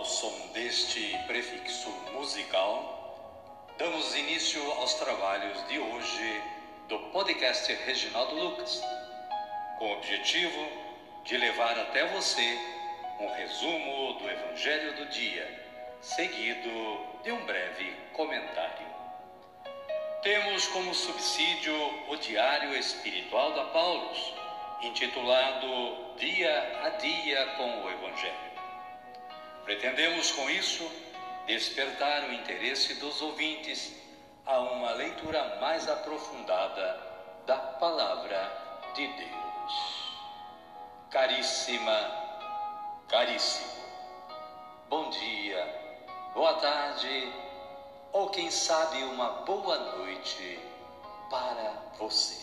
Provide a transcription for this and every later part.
som deste prefixo musical, damos início aos trabalhos de hoje do podcast Reginaldo Lucas, com o objetivo de levar até você um resumo do Evangelho do dia, seguido de um breve comentário. Temos como subsídio o Diário Espiritual da Paulus, intitulado Dia a Dia com o Evangelho. Pretendemos com isso despertar o interesse dos ouvintes a uma leitura mais aprofundada da Palavra de Deus. Caríssima, caríssimo, bom dia, boa tarde ou quem sabe uma boa noite para você.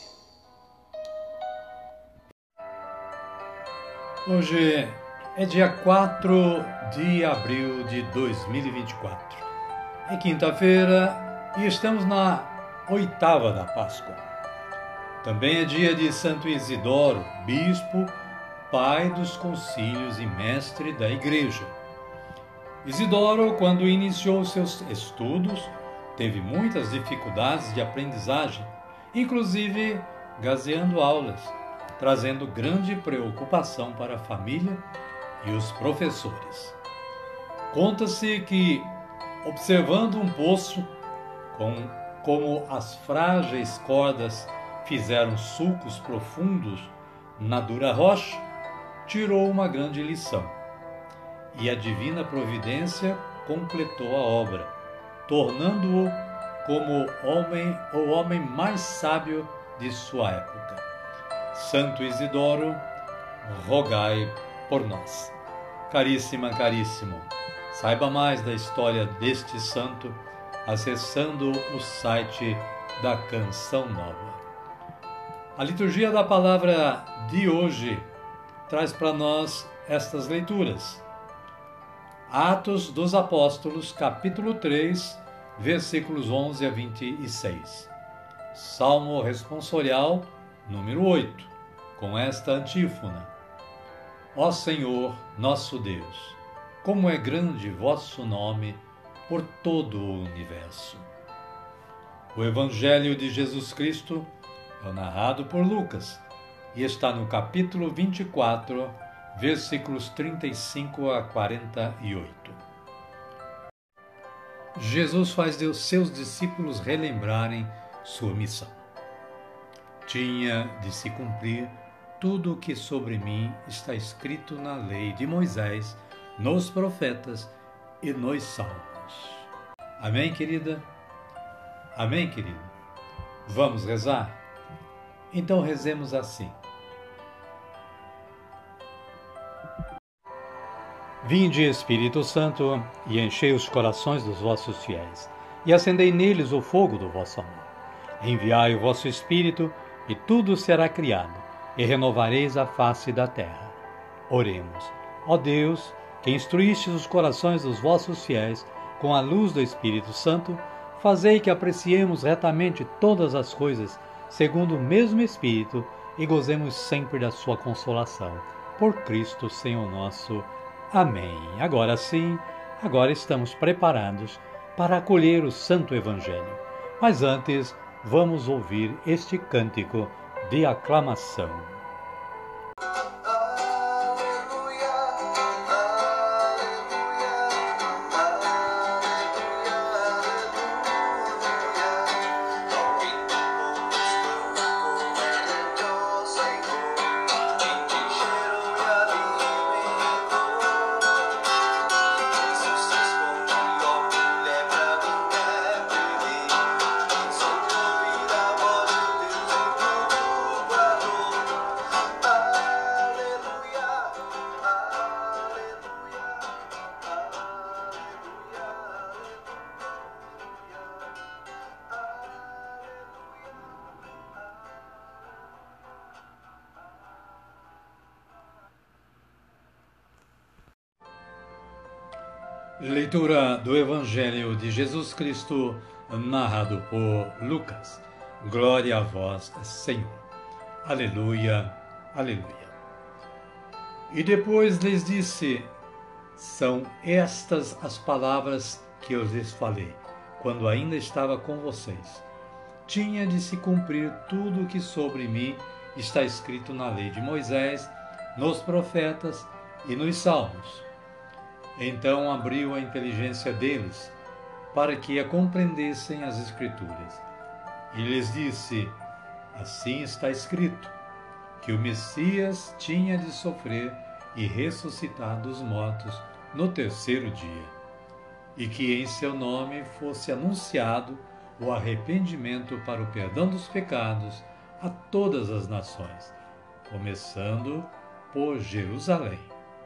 Hoje é dia 4 de abril de 2024. É quinta-feira e estamos na oitava da Páscoa. Também é dia de Santo Isidoro, bispo, pai dos concílios e mestre da Igreja. Isidoro, quando iniciou seus estudos, teve muitas dificuldades de aprendizagem, inclusive gazeando aulas, trazendo grande preocupação para a família e os professores. Conta-se que, observando um poço, como as frágeis cordas fizeram sulcos profundos na dura rocha, tirou uma grande lição. E a divina providência completou a obra, tornando-o como o homem mais sábio de sua época. Santo Isidoro, rogai por nós. Caríssima, caríssimo, saiba mais da história deste santo acessando o site da Canção Nova. A liturgia da palavra de hoje traz para nós estas leituras. Atos dos Apóstolos, capítulo 3, versículos 11 a 26. Salmo responsorial, número 8, com esta antífona. Ó Senhor, nosso Deus, como é grande vosso nome por todo o universo. O Evangelho de Jesus Cristo é narrado por Lucas e está no capítulo 24, versículos 35 a 48. Jesus faz seus discípulos relembrarem sua missão. Tinha de se cumprir tudo o que sobre mim está escrito na lei de Moisés, nos profetas e nos salmos. Amém, querida? Amém, querido? Vamos rezar? Então rezemos assim. Vinde, Espírito Santo, e enchei os corações dos vossos fiéis, e acendei neles o fogo do vosso amor. Enviai o vosso Espírito, e tudo será criado, e renovareis a face da terra. Oremos. Ó Deus, que instruístes os corações dos vossos fiéis com a luz do Espírito Santo, fazei que apreciemos retamente todas as coisas, segundo o mesmo Espírito, e gozemos sempre da sua consolação. Por Cristo, Senhor nosso. Amém. Agora sim, agora estamos preparados para acolher o Santo Evangelho. Mas antes, vamos ouvir este cântico de aclamação. Leitura do Evangelho de Jesus Cristo, narrado por Lucas. Glória a vós, Senhor. Aleluia, aleluia. E depois lhes disse: São estas as palavras que eu lhes falei, quando ainda estava com vocês. Tinha de se cumprir tudo o que sobre mim está escrito na lei de Moisés, nos profetas e nos salmos. Então abriu a inteligência deles, para que a compreendessem as Escrituras. E lhes disse: assim está escrito, que o Messias tinha de sofrer e ressuscitar dos mortos no terceiro dia, e que em seu nome fosse anunciado o arrependimento para o perdão dos pecados a todas as nações, começando por Jerusalém.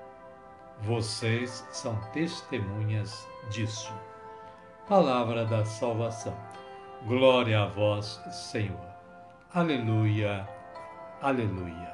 Vocês são testemunhas disso. Palavra da salvação. Glória a vós, Senhor. Aleluia, aleluia.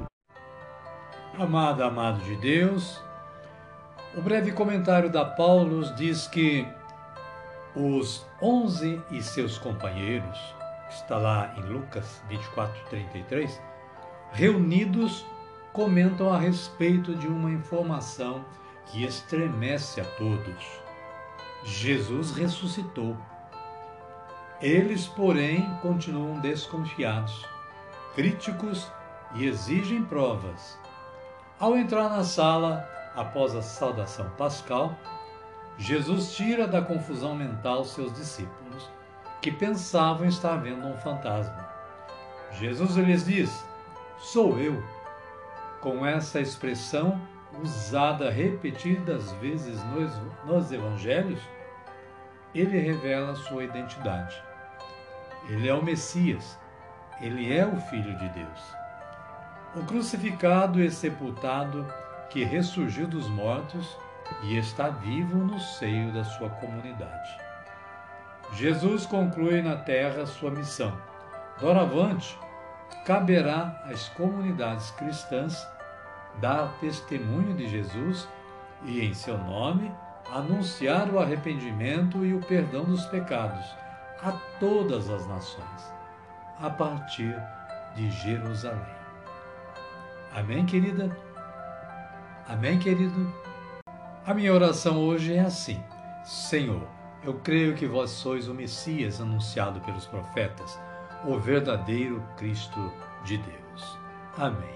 Amado de Deus, o breve comentário da Paulo diz que os 11 e seus companheiros, que está lá em Lucas 24:33, reunidos, comentam a respeito de uma informação que estremece a todos. Jesus ressuscitou. Eles, porém, continuam desconfiados, críticos e exigem provas. Ao entrar na sala, após a saudação pascal, Jesus tira da confusão mental seus discípulos, que pensavam estar vendo um fantasma. Jesus lhes diz: sou eu. Com essa expressão, usada repetidas vezes nos evangelhos, ele revela sua identidade. Ele é o Messias, ele é o Filho de Deus. O crucificado e sepultado que ressurgiu dos mortos e está vivo no seio da sua comunidade. Jesus conclui na terra sua missão. Doravante, caberá às comunidades cristãs dar testemunho de Jesus e, em seu nome, anunciar o arrependimento e o perdão dos pecados a todas as nações, a partir de Jerusalém. Amém, querida? Amém, querido? A minha oração hoje é assim: Senhor, eu creio que vós sois o Messias anunciado pelos profetas, o verdadeiro Cristo de Deus. Amém.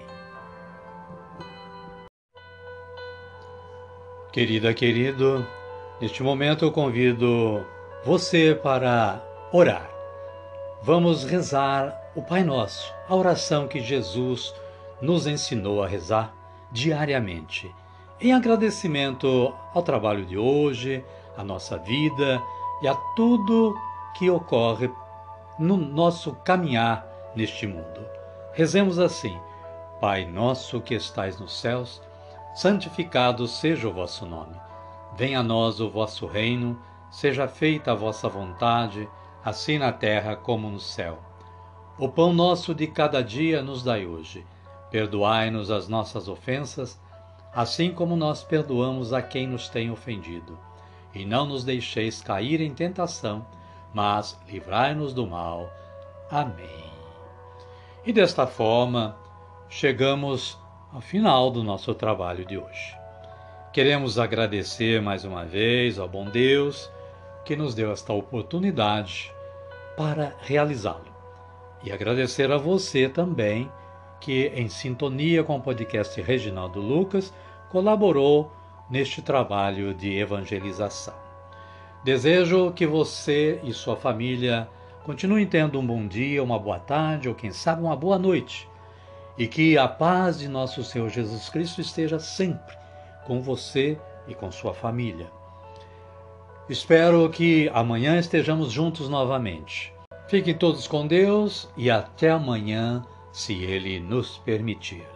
Querida, querido, neste momento eu convido você para orar. Vamos rezar o Pai Nosso, a oração que Jesus nos ensinou a rezar diariamente, em agradecimento ao trabalho de hoje, à nossa vida e a tudo que ocorre no nosso caminhar neste mundo. Rezemos assim: Pai nosso que estais nos céus, santificado seja o vosso nome. Venha a nós o vosso reino, seja feita a vossa vontade, assim na terra como no céu. O pão nosso de cada dia nos dai hoje. Perdoai-nos as nossas ofensas, assim como nós perdoamos a quem nos tem ofendido. E não nos deixeis cair em tentação, mas livrai-nos do mal. Amém. E desta forma, chegamos ao final do nosso trabalho de hoje. Queremos agradecer mais uma vez ao bom Deus que nos deu esta oportunidade para realizá-lo. E agradecer a você também que, em sintonia com o podcast Reginaldo Lucas, colaborou neste trabalho de evangelização. Desejo que você e sua família continuem tendo um bom dia, uma boa tarde ou, quem sabe, uma boa noite. E que a paz de nosso Senhor Jesus Cristo esteja sempre com você e com sua família. Espero que amanhã estejamos juntos novamente. Fiquem todos com Deus e até amanhã, se Ele nos permitir.